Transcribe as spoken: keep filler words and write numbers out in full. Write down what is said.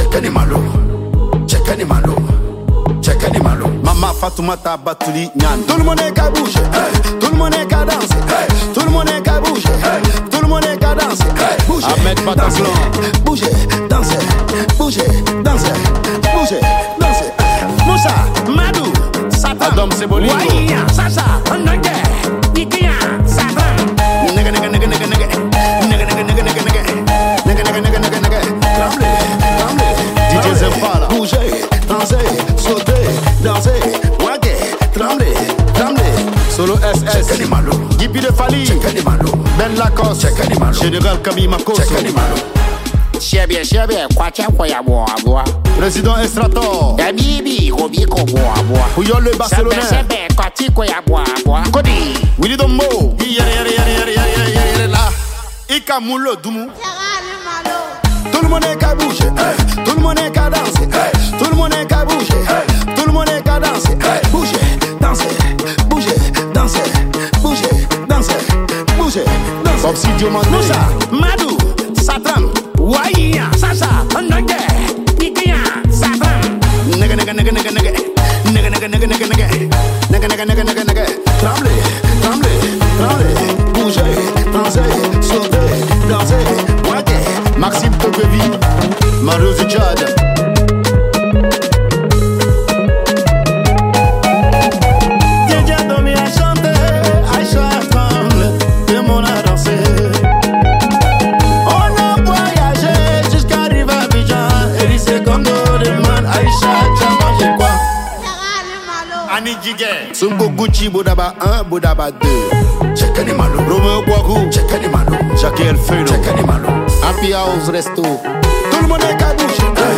check animalo, check animalo, check animalo. Mama Fatoumata Batouli Nyan. Tout le monde est qu'à bouger, hey. Tout le monde est qu'à danser, hey. Tout le monde est qu'à bouger, hey. Tout le monde est qu'à danser, hey. Bouger, Ahmed Bataclan. Bouger, danser, bouger, danser, bouger, danser. Moussa, Madou, Satan, Adam Sebolingo. Waya, Sacha, Nanga, Nikia, Satan. Nigga, nigga, nigga, nigga, nigga. Nigga, nigga, nigga, nigga, nigga. Nigga, nigga, nigga, nigga, nigga. Tremblez, tremblez. D J Zempala. Bouger, danser, sauter, danser, waguer, trembler, trembler. Solo S S. Check animalo. Gibi de Fali. Check animalo. Ben Lacoste. Check animalo. Général Camille Makoso. Check animalo. Shebe shebe kwa chakwa ya boa boa. Président Estrator. Dabibi robi ko boa boa. Puyol le Barcelonais. Shebe shebe kwa tiko ya boa boa. Kodi. Willy Dombo. Yere yere yere yere yere yere yere la. Ika Moulo Doumou. Tout le monde est qu'à bouger, hey. Tout le monde est qu'à danser, hey. Tout le monde est qu'à bouger, hey. Tout le monde est qu'à danser, hey. Bouger, danser, bouger, danser, bouger, danser, bouger, danser. Bobsi Diomandé. Moussa, Madou, Satan, Waya, Sacha, Nanga, Nikia, Satan. Nigga, nigga, nigga, nigga, nigga. Nigga, nigga, nigga, nigga, nigga. Nigga, nigga, nigga, nigga, nigga. Tremblez, tremblez, tremblez. Bouger, danser, sauter, danser, waguer. Maxime Popevi. Mario Zijad. Dieu a dormi à chanter, Aïcha tremble, tout le monde a dansé. On a voyagé jusqu'à arriver à Abidjan. Élysée Congo demande Aïcha, tu as mangé quoi? Annie Djiguet. Sungo Gucci Bodaba un, Bodaba deux. Check animalo, Romeo Guagou. check animalo, Jacques Elfeudo. check animalo. Happy House Resto. Tout le monde est qu'à bouger,